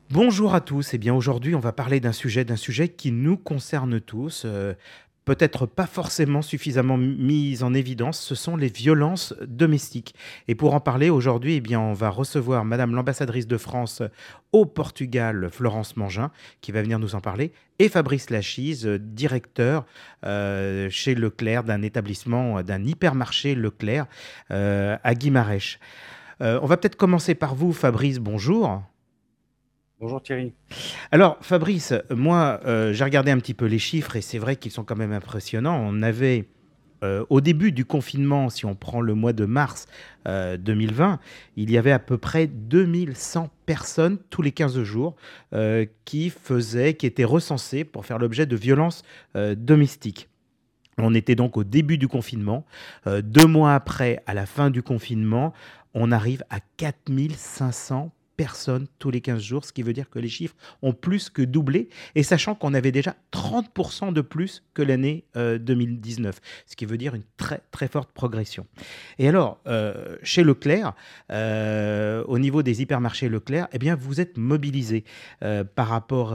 Bonjour à tous. Eh bien, aujourd'hui, on va parler d'un sujet qui nous concerne tous, peut-être pas forcément suffisamment mis en évidence. Ce sont les violences domestiques. Et pour en parler aujourd'hui, eh bien, on va recevoir Madame l'ambassadrice de France au Portugal, Florence Mangin, qui va venir nous en parler, et Fabrice Lachise, directeur chez Leclerc d'un établissement, d'un hypermarché Leclerc à Guimarães. On va peut-être commencer par vous, Fabrice. Bonjour. Bonjour Thierry. Alors, Fabrice, moi, j'ai regardé un petit peu les chiffres et c'est vrai qu'ils sont quand même impressionnants. On avait, au début du confinement, si on prend le mois de mars 2020, il y avait à peu près 2100 personnes tous les 15 jours qui étaient recensées pour faire l'objet de violences domestiques. On était donc au début du confinement. 2 mois après, à la fin du confinement, on arrive à 4500 personnes tous les 15 jours, ce qui veut dire que les chiffres ont plus que doublé, et sachant qu'on avait déjà 30% de plus que l'année 2019, ce qui veut dire une très très forte progression. Et alors, chez Leclerc, au niveau des hypermarchés Leclerc, eh bien, vous êtes mobilisés par rapport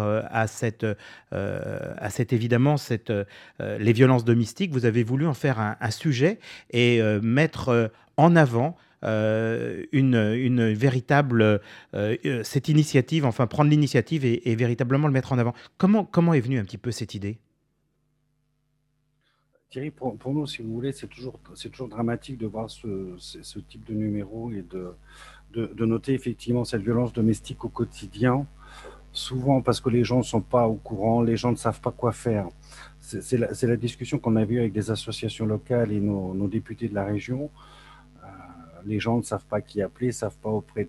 évidemment, les violences domestiques. Vous avez voulu en faire un sujet et mettre en avant une véritable cette initiative, enfin prendre l'initiative et véritablement le mettre en avant. Comment est venue un petit peu cette idée? Thierry, pour nous, si vous voulez, c'est toujours dramatique de voir ce type de numéro et de noter effectivement cette violence domestique au quotidien, souvent parce que les gens ne sont pas au courant, les gens ne savent pas quoi faire. C'est la discussion qu'on a eue avec des associations locales et nos députés de la région. Euh, les gens ne savent pas qui appeler, ne savent pas auprès de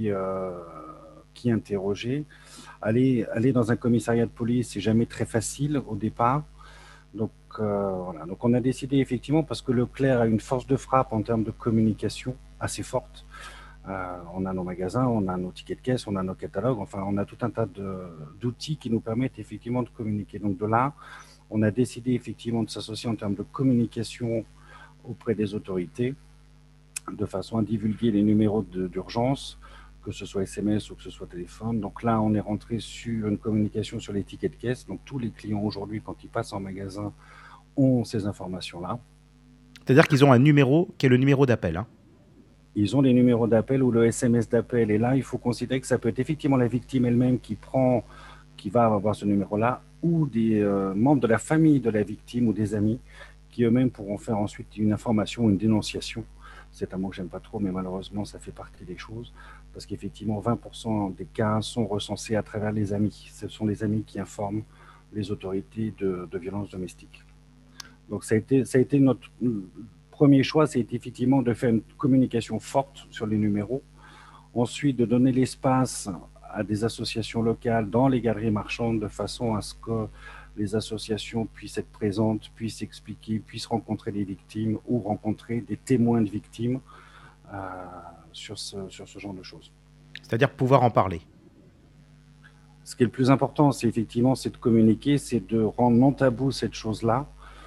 qui interroger. Aller dans un commissariat de police, c'est jamais très facile au départ. Donc, voilà. Donc, on a décidé effectivement, parce que Leclerc a une force de frappe en termes de communication assez forte. On a nos magasins, on a nos tickets de caisse, on a nos catalogues, enfin, on a tout un tas d'outils qui nous permettent effectivement de communiquer. Donc, de là, on a décidé effectivement de s'associer en termes de communication auprès des autorités, de façon à divulguer les numéros d'urgence, que ce soit SMS ou que ce soit téléphone. Donc là, on est rentré sur une communication sur les tickets de caisse. Donc tous les clients aujourd'hui, quand ils passent en magasin, ont ces informations-là. C'est-à-dire qu'ils ont un numéro qui est le numéro d'appel, hein. Ils ont les numéros d'appel ou le SMS d'appel. Et là, il faut considérer que ça peut être effectivement la victime elle-même qui va avoir ce numéro-là, ou des membres de la famille de la victime ou des amis qui eux-mêmes pourront faire ensuite une information ou une dénonciation. C'est un mot que j'aime pas trop, mais malheureusement, ça fait partie des choses, parce qu'effectivement, 20% des cas sont recensés à travers les amis. Ce sont les amis qui informent les autorités de violences domestiques. Donc, ça a été notre premier choix, c'est effectivement de faire une communication forte sur les numéros. Ensuite, de donner l'espace à des associations locales dans les galeries marchandes de façon à ce que les associations puissent être présentes, puissent expliquer, puissent rencontrer les victimes ou rencontrer des témoins de victimes euh, sur ce genre de choses. C'est-à-dire pouvoir en parler. Ce qui est le plus important, c'est effectivement c'est de communiquer, c'est de rendre non tabou cette chose-là,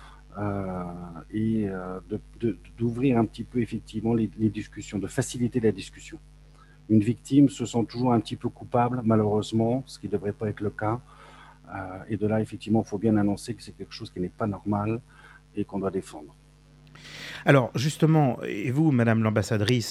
et d'ouvrir un petit peu effectivement les discussions, de faciliter la discussion. Une victime se sent toujours un petit peu coupable, malheureusement, ce qui ne devrait pas être le cas. Et de là, effectivement, il faut bien annoncer que c'est quelque chose qui n'est pas normal et qu'on doit défendre. Alors justement, et vous, Madame l'ambassadrice,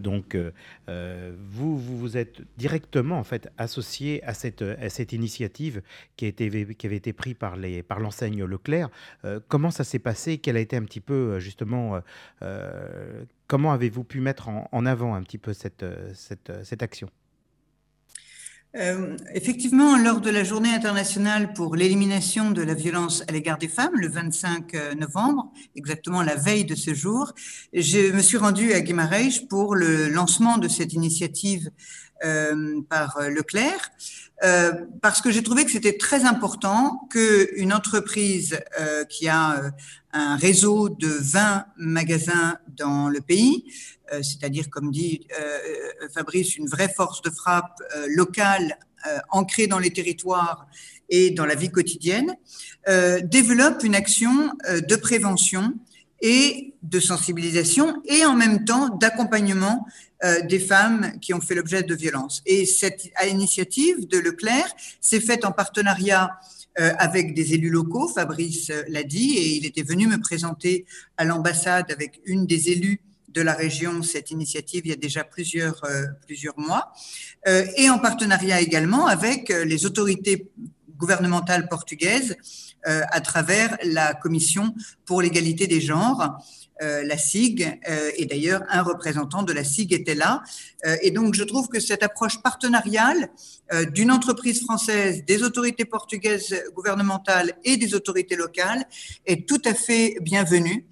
vous êtes directement en fait associée à cette initiative qui avait été prise par l'enseigne Leclerc. Comment ça s'est passé? Quel a été un petit peu justement, comment avez-vous pu mettre en avant un petit peu cette action? Effectivement, lors de la Journée internationale pour l'élimination de la violence à l'égard des femmes, le 25 novembre, exactement la veille de ce jour, je me suis rendue à Guimarães pour le lancement de cette initiative par Leclerc, parce que j'ai trouvé que c'était très important qu'une entreprise qui a un réseau de 20 magasins dans le pays, c'est-à-dire, comme dit Fabrice, une vraie force de frappe locale ancrée dans les territoires et dans la vie quotidienne, développe une action de prévention et de sensibilisation et en même temps d'accompagnement des femmes qui ont fait l'objet de violences. Et cette initiative de Leclerc s'est faite en partenariat avec des élus locaux, Fabrice l'a dit, et il était venu me présenter à l'ambassade avec une des élus de la région cette initiative il y a déjà plusieurs mois, et en partenariat également avec les autorités gouvernementales portugaises à travers la Commission pour l'égalité des genres, la SIG, et d'ailleurs un représentant de la SIG était là. Et donc je trouve que cette approche partenariale d'une entreprise française, des autorités portugaises gouvernementales et des autorités locales est tout à fait bienvenue.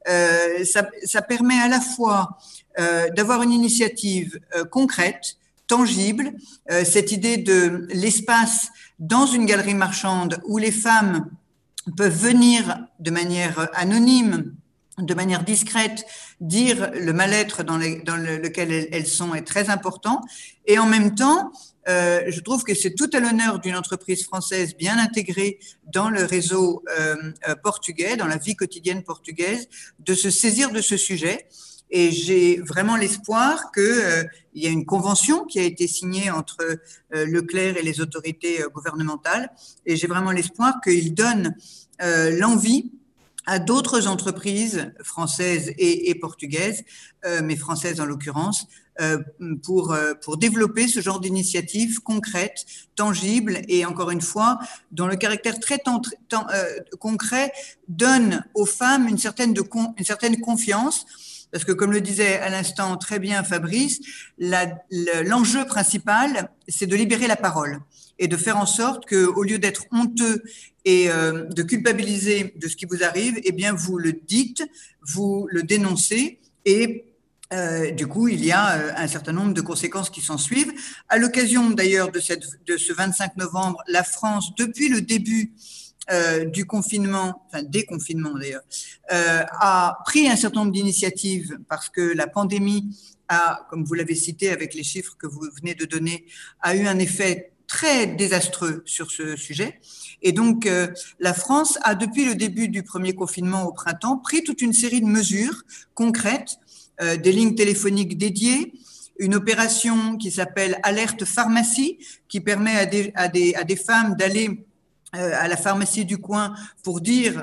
Ça permet à la fois d'avoir une initiative concrète, tangible, cette idée de l'espace dans une galerie marchande où les femmes peuvent venir de manière anonyme, de manière discrète, dire le mal-être dans lequel elles sont est très important. Et en même temps, je trouve que c'est tout à l'honneur d'une entreprise française bien intégrée dans le réseau portugais, dans la vie quotidienne portugaise, de se saisir de ce sujet. Et j'ai vraiment l'espoir qu'il y a une convention qui a été signée entre Leclerc et les autorités gouvernementales. Et j'ai vraiment l'espoir qu'il donne l'envie à d'autres entreprises françaises et portugaises, mais françaises en l'occurrence, pour développer ce genre d'initiative concrète, tangible et encore une fois, dont le caractère très concret donne aux femmes une certaine confiance. Parce que, comme le disait à l'instant très bien Fabrice, l'enjeu principal, c'est de libérer la parole et de faire en sorte qu'au lieu d'être honteux et de culpabiliser de ce qui vous arrive, eh bien, vous le dites, vous le dénoncez et du coup, il y a un certain nombre de conséquences qui s'en suivent. À l'occasion d'ailleurs de ce 25 novembre, la France, depuis le début du confinement, enfin déconfinement d'ailleurs, a pris un certain nombre d'initiatives parce que la pandémie a, comme vous l'avez cité avec les chiffres que vous venez de donner, a eu un effet très désastreux sur ce sujet. Et donc, la France a, depuis le début du premier confinement au printemps, pris toute une série de mesures concrètes, des lignes téléphoniques dédiées, une opération qui s'appelle Alerte Pharmacie, qui permet à des femmes d'aller à la pharmacie du coin pour dire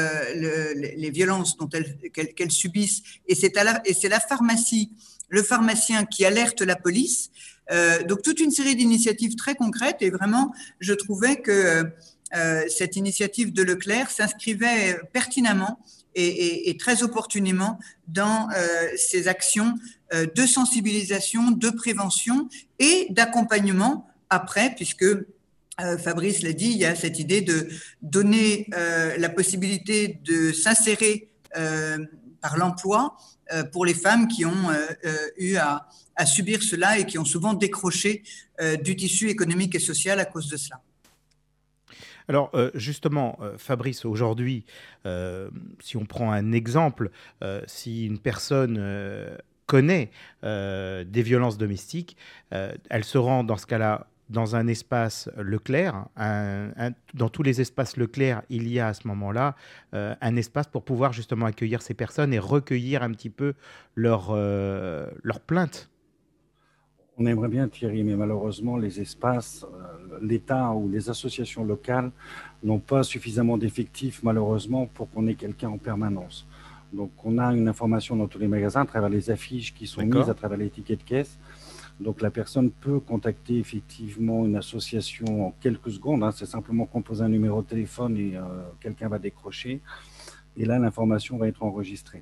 les violences qu'elles subissent. Et c'est la pharmacie, le pharmacien qui alerte la police. Donc, toute une série d'initiatives très concrètes. Et vraiment, je trouvais que cette initiative de Leclerc s'inscrivait pertinemment et très opportunément dans ces actions de sensibilisation, de prévention et d'accompagnement après, puisque Fabrice l'a dit, il y a cette idée de donner la possibilité de s'insérer par l'emploi pour les femmes qui ont eu à subir cela et qui ont souvent décroché du tissu économique et social à cause de cela. Alors justement, Fabrice, aujourd'hui, si on prend un exemple, si une personne connaît des violences domestiques, elle se rend dans ce cas-là dans un espace Leclerc. Dans tous les espaces Leclerc, il y a à ce moment-là un espace pour pouvoir justement accueillir ces personnes et recueillir un petit peu leurs plaintes. On aimerait bien, Thierry, mais malheureusement, les espaces, l'État ou les associations locales n'ont pas suffisamment d'effectifs, malheureusement, pour qu'on ait quelqu'un en permanence. Donc, on a une information dans tous les magasins à travers les affiches qui sont mises, à travers les tickets de caisse. Donc, la personne peut contacter effectivement une association en quelques secondes. C'est simplement composer un numéro de téléphone et quelqu'un va décrocher. Et là, l'information va être enregistrée.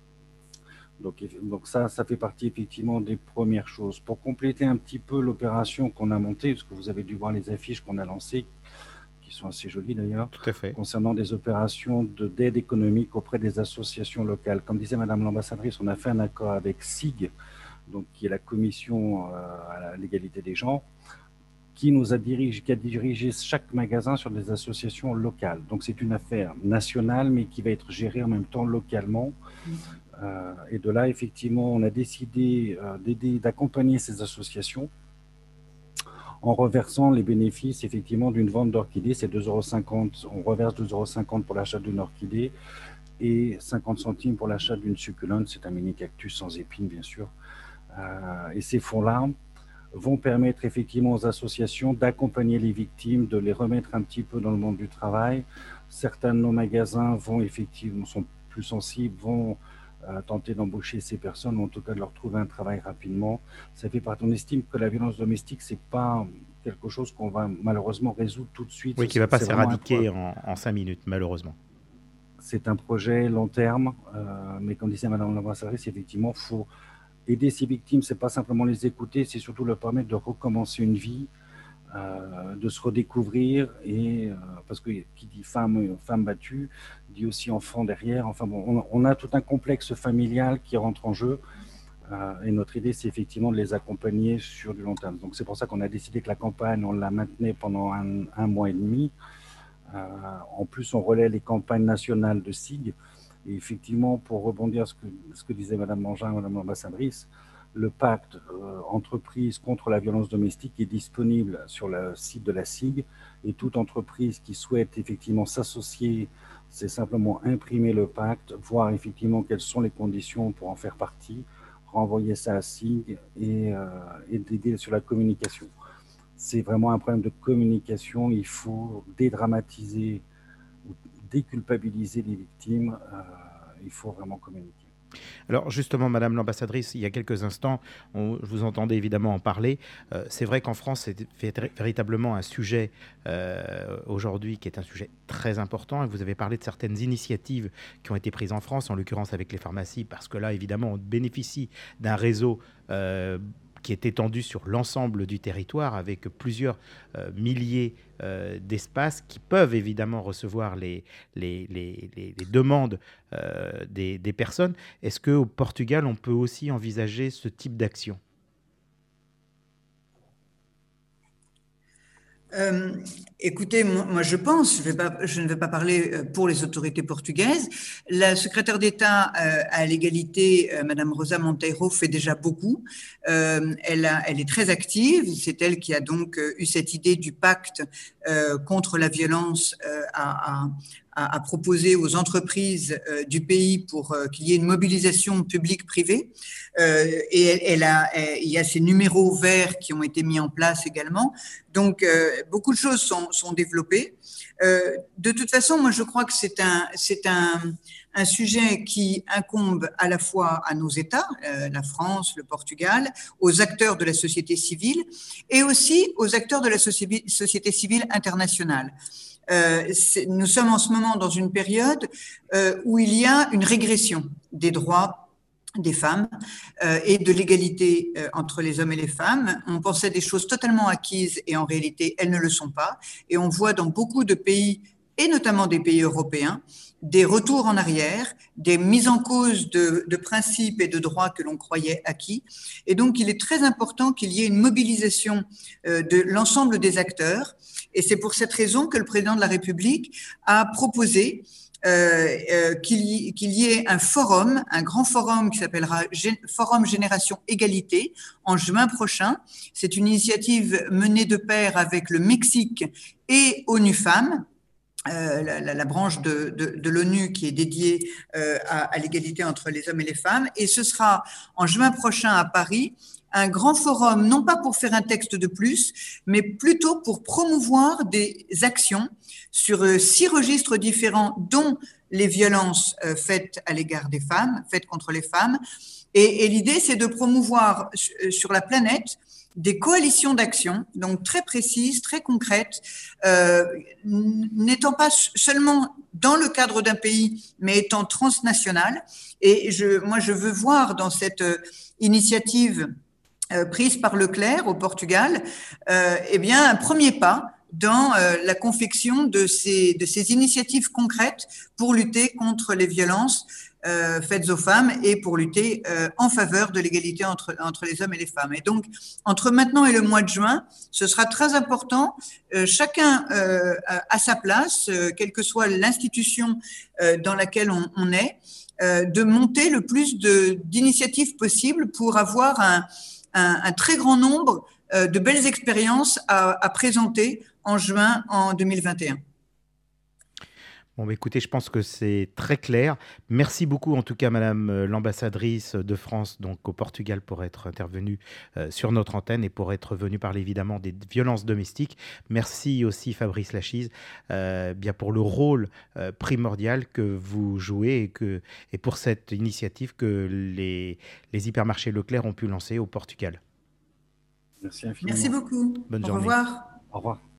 Donc ça fait partie effectivement des premières choses. Pour compléter un petit peu l'opération qu'on a montée, parce que vous avez dû voir les affiches qu'on a lancées, qui sont assez jolies d'ailleurs, tout à fait, concernant des opérations d'aide économique auprès des associations locales. Comme disait Madame l'ambassadrice, on a fait un accord avec SIG, donc qui est la commission à l'égalité des genres, qui a dirigé chaque magasin sur des associations locales. Donc c'est une affaire nationale, mais qui va être gérée en même temps localement. Et de là, effectivement, on a décidé d'accompagner ces associations en reversant les bénéfices, effectivement, d'une vente d'orchidées. C'est 2,50 €. On reverse 2,50 € pour l'achat d'une orchidée et 50 centimes pour l'achat d'une succulente, c'est un mini cactus sans épines bien sûr. Et ces fonds-là vont permettre effectivement aux associations d'accompagner les victimes, de les remettre un petit peu dans le monde du travail. Certains de nos magasins sont plus sensibles, vont tenter d'embaucher ces personnes, ou en tout cas de leur trouver un travail rapidement. Ça fait partie. On estime que la violence domestique, c'est pas quelque chose qu'on va malheureusement résoudre tout de suite. Oui, qui ne va pas s'éradiquer en 5 minutes, malheureusement. C'est un projet long terme, mais comme disait Madame l'ambassadrice, effectivement, il faut aider ces victimes, c'est pas simplement les écouter, c'est surtout leur permettre de recommencer une vie, de se redécouvrir, et parce que qui dit femme battue, dit aussi enfant derrière. Enfin bon, on a tout un complexe familial qui rentre en jeu, et notre idée, c'est effectivement de les accompagner sur du long terme. Donc c'est pour ça qu'on a décidé que la campagne, on la maintenait pendant un mois et demi. En plus, on relaie les campagnes nationales de SIG. Et effectivement, pour rebondir à ce que disait Madame Mangin, Madame l'ambassadrice, le pacte entreprise contre la violence domestique est disponible sur le site de la SIG, et toute entreprise qui souhaite effectivement s'associer, c'est simplement imprimer le pacte, voir effectivement quelles sont les conditions pour en faire partie, renvoyer ça à SIG et d'aider sur la communication. C'est vraiment un problème de communication. Il faut dédramatiser, déculpabiliser les victimes. Il faut vraiment communiquer. Alors justement, Madame l'ambassadrice, il y a quelques instants, je vous entendais évidemment en parler. C'est vrai qu'en France, c'est véritablement un sujet aujourd'hui qui est un sujet très important. Et vous avez parlé de certaines initiatives qui ont été prises en France, en l'occurrence avec les pharmacies, parce que là, évidemment, on bénéficie d'un réseau qui est étendu sur l'ensemble du territoire, avec plusieurs milliers d'espaces qui peuvent évidemment recevoir les demandes des personnes. Est-ce qu'au Portugal, on peut aussi envisager ce type d'action ? Écoutez, moi je pense, je ne vais pas parler pour les autorités portugaises. La secrétaire d'État à l'égalité, Madame Rosa Monteiro, fait déjà beaucoup. Elle est très active. C'est elle qui a donc eu cette idée du pacte contre la violence à proposer aux entreprises du pays pour qu'il y ait une mobilisation publique-privée. Et il y a ces numéros verts qui ont été mis en place également. Donc, beaucoup de choses sont développées. De toute façon, moi, je crois que c'est un sujet qui incombe à la fois à nos États, la France, le Portugal, aux acteurs de la société civile et aussi aux acteurs de la société civile internationale. Nous sommes en ce moment dans une période où il y a une régression des droits des femmes et de l'égalité entre les hommes et les femmes. On pensait des choses totalement acquises et en réalité, elles ne le sont pas. Et on voit dans beaucoup de pays, et notamment des pays européens, des retours en arrière, des mises en cause de principes et de droits que l'on croyait acquis. Et donc, il est très important qu'il y ait une mobilisation de l'ensemble des acteurs. Et c'est pour cette raison que le président de la République a proposé qu'il y ait un forum, un grand forum qui s'appellera Forum Génération Égalité en juin prochain. C'est une initiative menée de pair avec le Mexique et ONU Femmes, la branche de l'ONU qui est dédiée à l'égalité entre les hommes et les femmes. Et ce sera en juin prochain à Paris, un grand forum, non pas pour faire un texte de plus, mais plutôt pour promouvoir des actions sur 6 registres différents, dont les violences faites à l'égard des femmes, faites contre les femmes. Et l'idée, c'est de promouvoir sur la planète des coalitions d'action, donc très précises, très concrètes, n'étant pas seulement dans le cadre d'un pays, mais étant transnationales. Et moi, je veux voir dans cette initiative prise par Leclerc au Portugal, eh bien, un premier pas dans la confection de ces initiatives concrètes pour lutter contre les violences faites aux femmes et pour lutter en faveur de l'égalité entre les hommes et les femmes. Et donc, entre maintenant et le mois de juin, ce sera très important, chacun à sa place, quelle que soit l'institution dans laquelle on est, de monter le plus d'initiatives possibles pour avoir un très grand nombre de belles expériences à présenter en juin en 2021. Bon, bah, écoutez, je pense que c'est très clair. Merci beaucoup, en tout cas, Madame l'ambassadrice de France, donc au Portugal, pour être intervenue sur notre antenne et pour être venue parler évidemment des violences domestiques. Merci aussi, Fabrice Lachise, bien pour le rôle primordial que vous jouez et pour cette initiative que les hypermarchés Leclerc ont pu lancer au Portugal. Merci infiniment. Merci beaucoup. Bonne Au journée. revoir. Au revoir.